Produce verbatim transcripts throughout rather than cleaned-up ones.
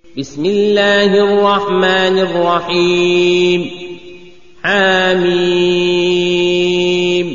بسم الله الرحمن الرحيم حميم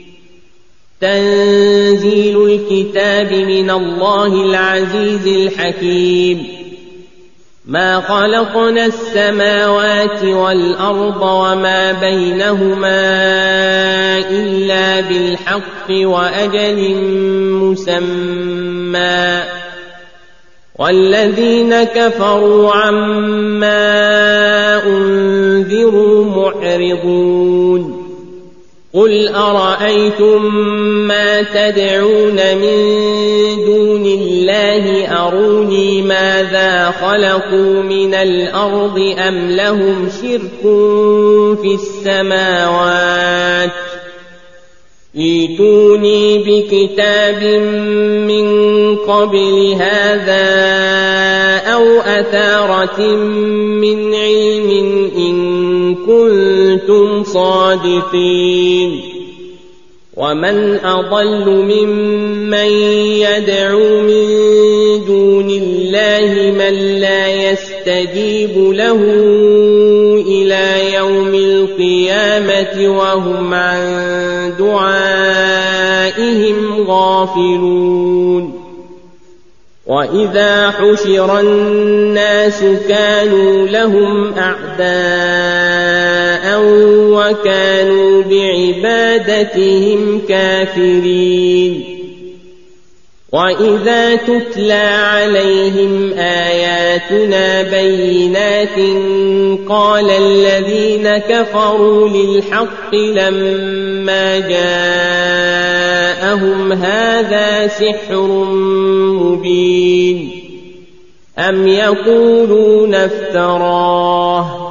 تنزيل الكتاب من الله العزيز الحكيم ما خلقنا السماوات والأرض وما بينهما إلا بالحق وأجل مسمى والذين كفروا عما أنذروا معرضون قل أرأيتم ما تدعون من دون الله أروني ماذا خلقوا من الأرض أم لهم شرك في السماوات ائتوني بكتاب من قبل هذا أو أثارة من علم إن كنتم صادقين ومن أضل ممن يدعو من دون الله من لا يستجيب له إلى يوم القيامة وهم عن دعائهم غافلون وإذا حشر الناس كانوا لهم أعداء وكانوا بعبادتهم كافرين وإذا تتلى عليهم آياتنا بينات قال الذين كفروا للحق لما جاءهم هذا سحر مبين أم يقولون افتراه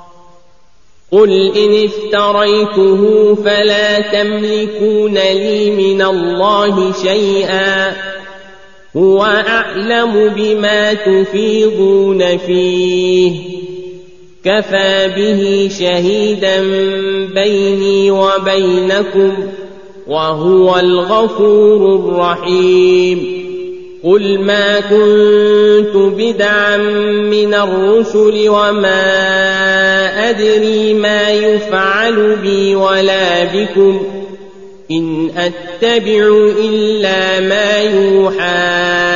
قل إن افتريته فلا تملكون لي من الله شيئا هو أعلم بما تفيضون فيه كفى به شهيدا بيني وبينكم وهو الغفور الرحيم قل ما كنت بدعا من الرسل وما أدري ما يفعل بي ولا بكم إن أتبع إلا ما يوحى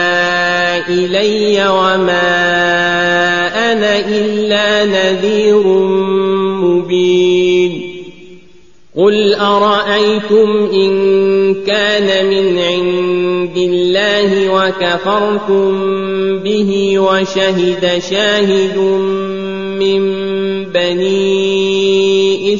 إلي وما أنا إلا نذير مبين قل أرأيتم إن كان من عند الله وكفرتم به وشهد شاهد من بني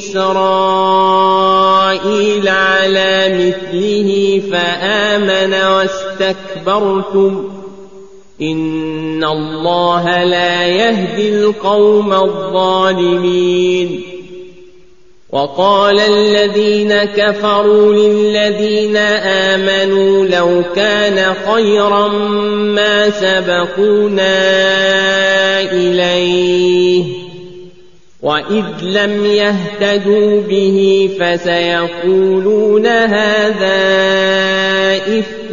إسرائيل على مثله فآمن واستكبرتم إن الله لا يهدي القوم الظالمين وقال الذين كفروا للذين آمنوا لو كان خيرا ما سبقونا إليه وإذ لم يهتدوا به فسيقولون هذا إفك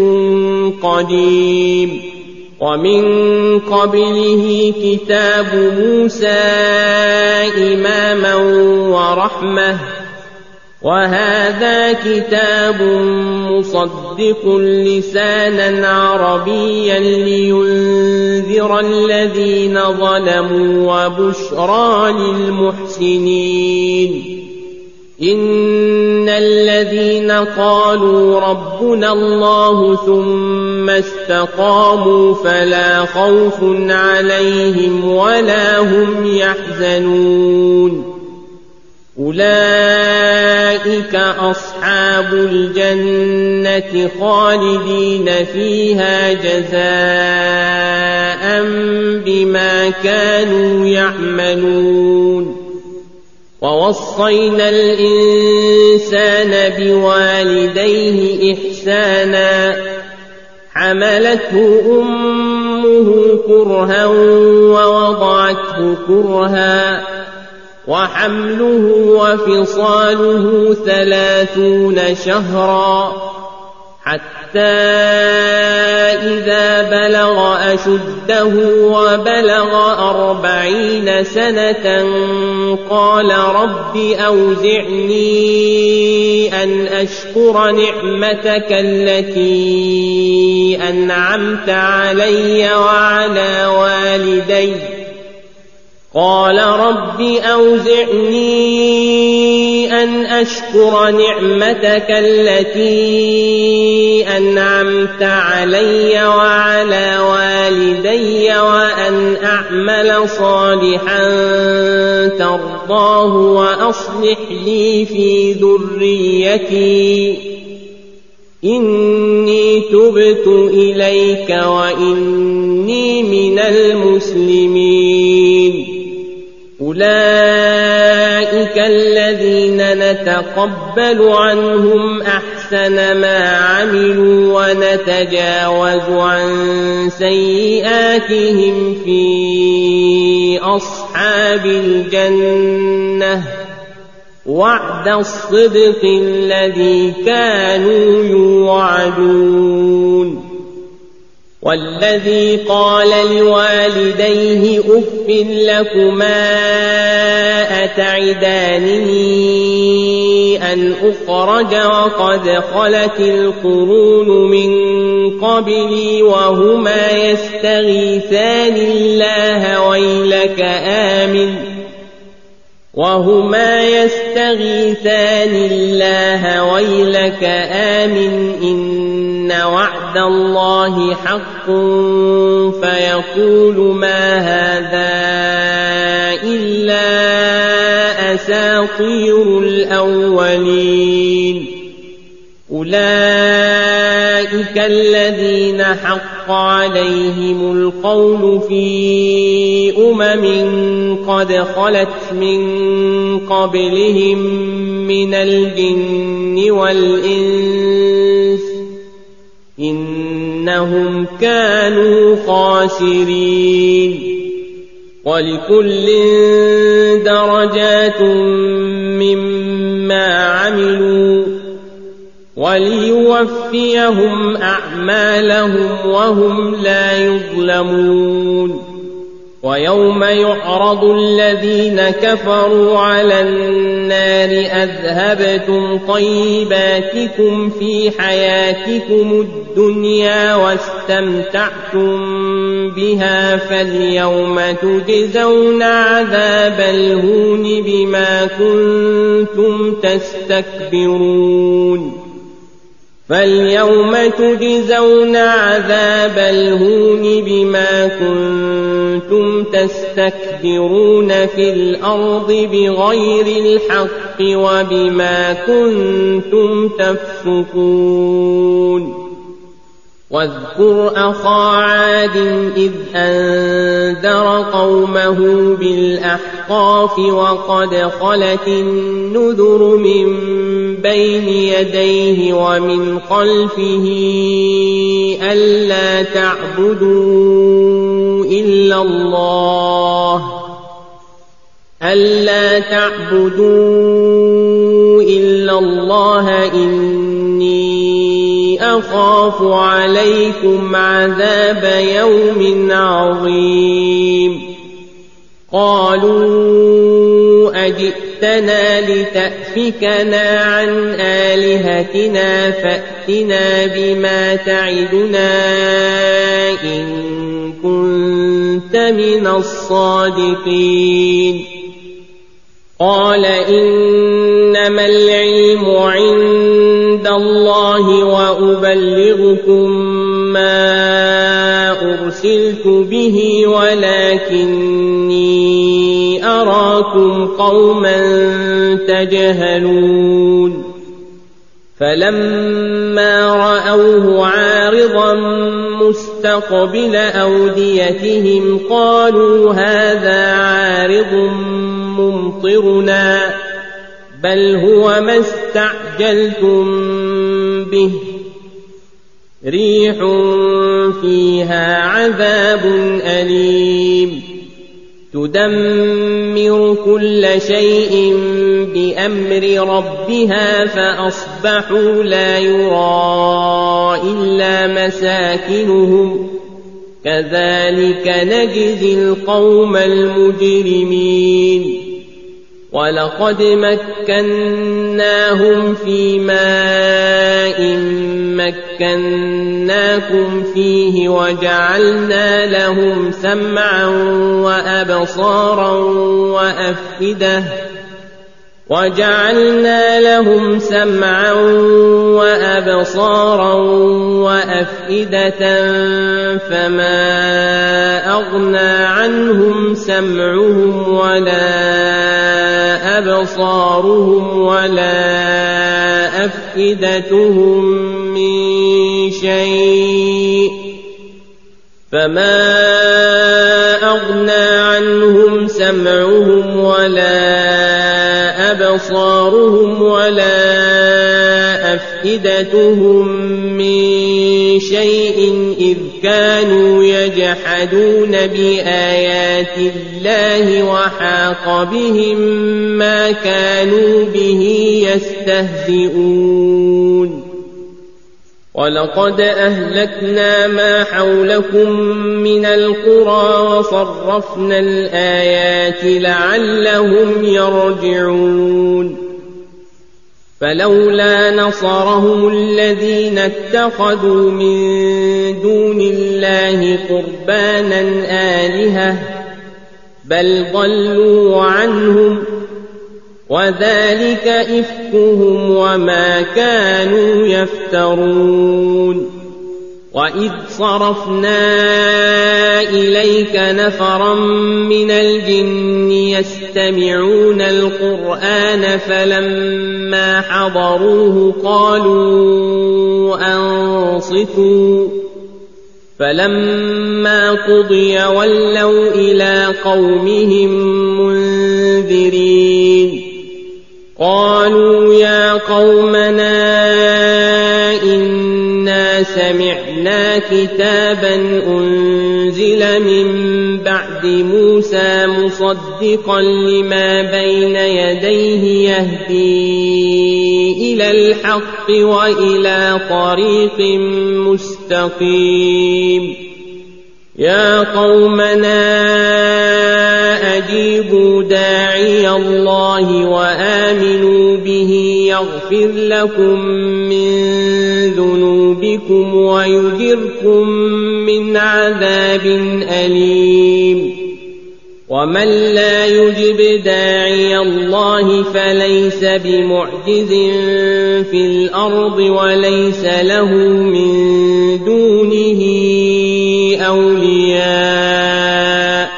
قديم ومن قبله كتاب موسى إماما ورحمة وهذا كتاب مصدق لسانا عربيا لينذر الذين ظلموا وبشرى للمحسنين إن الذين قالوا ربنا الله ثم استقاموا فلا خوف عليهم ولا هم يحزنون أولئك أصحاب الجنة خالدين فيها جزاء بما كانوا يعملون ووصينا الإنسان بوالديه إحسانا حملته أمه كرها ووضعته كرها وحمله وفصاله ثلاثون شهرا حتى إذا بلغ أشده وبلغ أربعين سنة قال رب أوزعني أن أشكر نعمتك التي أنعمت علي وعلى والدي قال رب أوزعني أن أشكر نعمتك التي أنعمت علي وعلى والدي وأن أعمل صالحا ترضاه وأصلح لي في ذريتي إني تبت إليك وإني من المسلمين أولئك الذين نتقبل عنهم أحسن ما عملوا ونتجاوز عن سيئاتهم في أصحاب الجنة وعد الصدق الذي كانوا يوعدون والذي قال لوالديه أف لكما أتعدانني أن أخرج وقد خلت القرون من قبلي وهما يستغيثان الله ويلك آمن وهما يستغيثان الله ويلك آمن إن وعد الله حق فيقول ما هذا إلا أساطير الأولين أولئك الذين حق عليهم القول في أمم قد خلت من قبلهم من الجن والإنس إنهم كانوا خاسرين ولكل درجات مما عملوا وليوفيهم أعمالهم وهم لا يظلمون ويوم يعرض الذين كفروا على النار أذهبتم طيباتكم في حياتكم الدنيا واستمتعتم بها فاليوم تجزون عذاب الهون بما كنتم تستكبرون فاليوم تجزون عذاب الهون بما كنتم تستكبرون في الأرض بغير الحق وبما كنتم تفسقون واذكر أخا عاد إذ أنذر قومه بالأحقاف وقد خلت النذر من بين يديه ومن خلفه ألا تعبدوا إلا الله ألا تعبدوا إلا الله إني أخاف عليكم عذاب يوم عظيم قالوا أجئتنا لتأفكنا عن آلهتنا فأتنا بما تعدنا إن كنت من الصادقين قال إنما العلم عند الله وأبلغكم ما أرسلت به ولكني أراكم قوما تجهلون فلما رأوه عارضا مستقبل أوديتهم قالوا هذا عارض ممطرنا بل هو ما استعجلتم به ريح فيها عذاب أليم تدمر كل شيء بأمر ربها فأصبحوا لا يرى إلا مساكنهم كذلك نجزي القوم المجرمين ولقد مكناهم في ماء مكناكم فيه وجعلنا لهم سمعا وأبصارا وأفئدة وجعلنا لهم سمعا وأبصارا وأفئدة فما أغنى عنهم سمعهم ولا أبصارهم ولا أفئدتهم من شيء فما أغنى عنهم سمعهم ولا أبصارهم ولا أفئدتهم من شيء إذ كانوا يجحدون بآيات الله وحاق بهم ما كانوا به يستهزئون ولقد أهلكنا ما حولكم من القرى وصرفنا الآيات لعلهم يرجعون فلولا نصرهم الذين اتخذوا من دون الله قربانا آلهة بل ضلوا عنهم وذلك إفكهم وما كانوا يفترون وإذ صرفنا إليك نفرا من الجن يستمعون القرآن فلما حضروه قالوا أنصتوا فلما قضي ولوا إلى قومهم منذرين قالوا يا قومنا إنا سمعنا كتابا أنزل من بعد موسى مصدقا لما بين يديه يهدي إلى الحق وإلى طريق مستقيم يا قومنا أجيبوا داعي الله وآمنوا به يغفر لكم من ذنوبكم ويجركم من عذاب أليم ومن لا يجب داعي الله فليس بمعجز في الأرض وليس له من دونه أولياء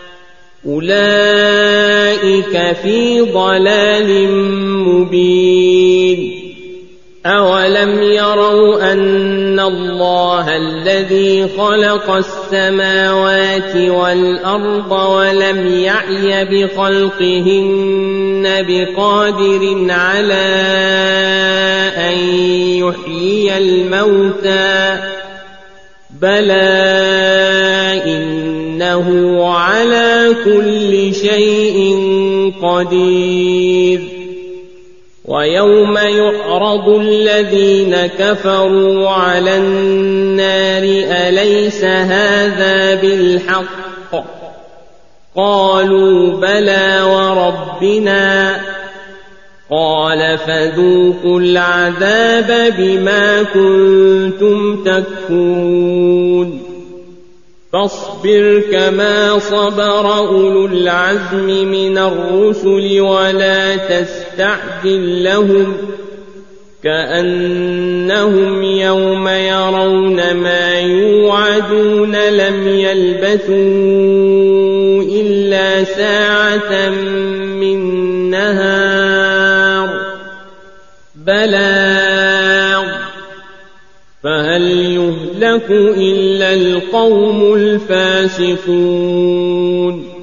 أولئك في ضلال مبين أولم يروا أن الله الذي خلق السماوات والأرض ولم يعي بخلقهن بقادر على أن يحيي الموتى بلى إنه على كل شيء قدير ويوم يعرض الذين كفروا على النار أليس هذا بالحق قالوا بلى وربنا قال فذوقوا العذاب بما كنتم تكفرون فاصبر كما صبر أولو العزم من الرسل ولا تستعجل لهم كأنهم يوم يرون ما يوعدون لم يلبثوا إلا ساعة من نهار بلاغ فهل يهلك إلا القوم الفاسقون